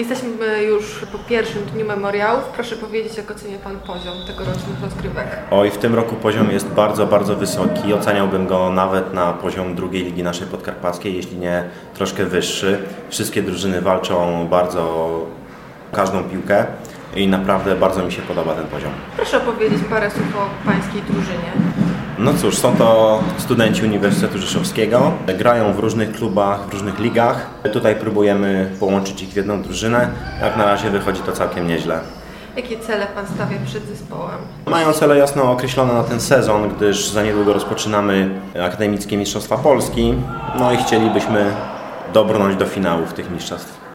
Jesteśmy już po pierwszym dniu memoriałów. Proszę powiedzieć, jak ocenia Pan poziom tegorocznych rozgrywek? Oj, w tym roku poziom jest bardzo, bardzo wysoki. Oceniałbym go nawet na poziom drugiej ligi naszej podkarpackiej, jeśli nie troszkę wyższy. Wszystkie drużyny walczą bardzo każdą piłkę i naprawdę bardzo mi się podoba ten poziom. Proszę opowiedzieć parę słów o Pańskiej drużynie. No cóż, są to studenci Uniwersytetu Rzeszowskiego. Grają w różnych klubach, w różnych ligach. Tutaj próbujemy połączyć ich w jedną drużynę. Jak na razie wychodzi to całkiem nieźle. Jakie cele Pan stawia przed zespołem? Mają cele jasno określone na ten sezon, gdyż za niedługo rozpoczynamy Akademickie Mistrzostwa Polski. No i chcielibyśmy dobrnąć do finałów tych mistrzostw.